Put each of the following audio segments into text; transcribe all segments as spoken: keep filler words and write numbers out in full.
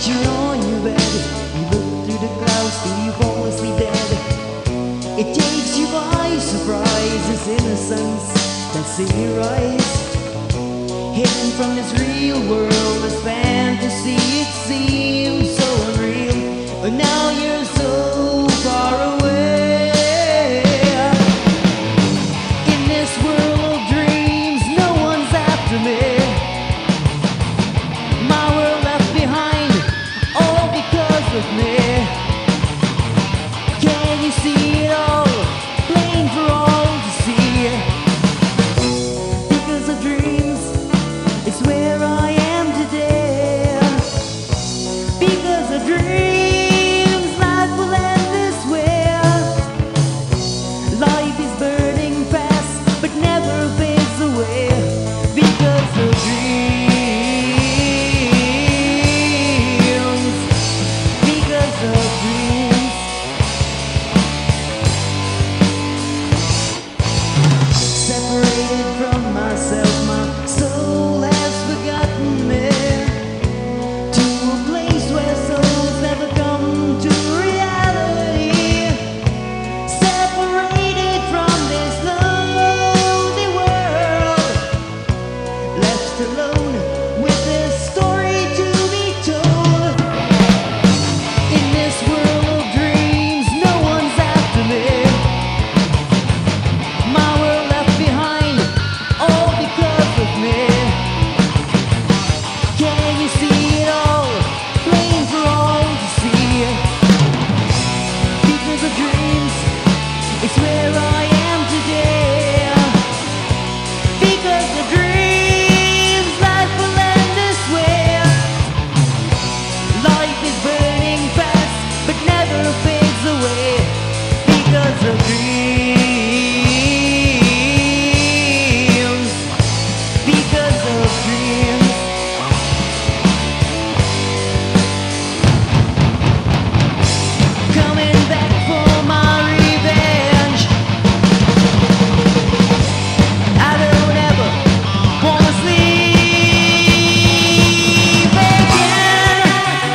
you're on your bed, you look through the clouds till you fall asleep dead. It takes you by surprise, this innocence that's in your eyes. Hidden from this real world, this fantasy, it seems so unreal. But now you're so far away. In this world of dreams, no one's after me. My world left behind, all because of me. Can you see it all, plain for all to see? Because of dreams, it's where I am today. Because of dreams, life will end this way. Life is burning fast, but never fades away. Because of dreams, because of dreams. Separated from myself, my soul has forgotten me, to a place where souls never come to reality. Separated from this lonely world, left alone with this story to be told. In this world of dreams, no one's after me. My world left behind, all because of me. Can you see it all, plain for all to see? Because of dreams, it's where I am today. Because of dreams, life will end this way. Life is burning fast, but never fades away. Because of dreams, because of dreams. Coming back for my revenge. I don't ever wanna sleep again.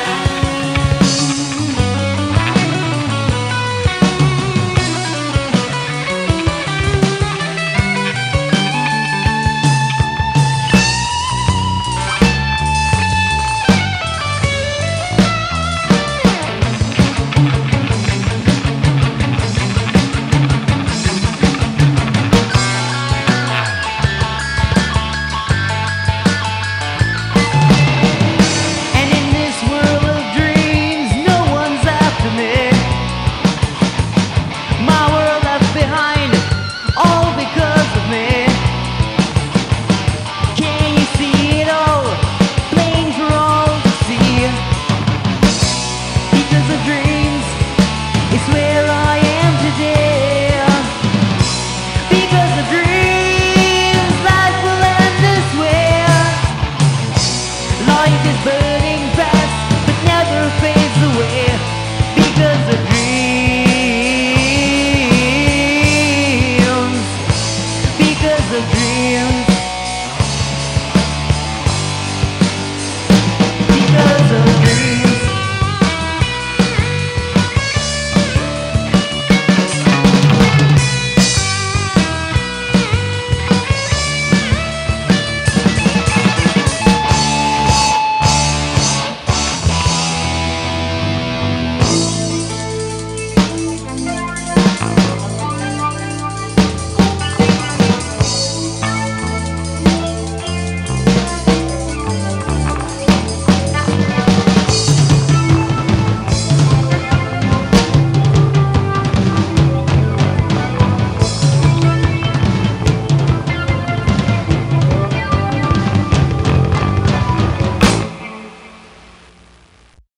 And in this world of dreams, no one's after me. My world left behind, all because of me. Can you see it all, plain for all to see? Because of dreams, it's where I am today. Because of dreams, life will end this way. Life is burning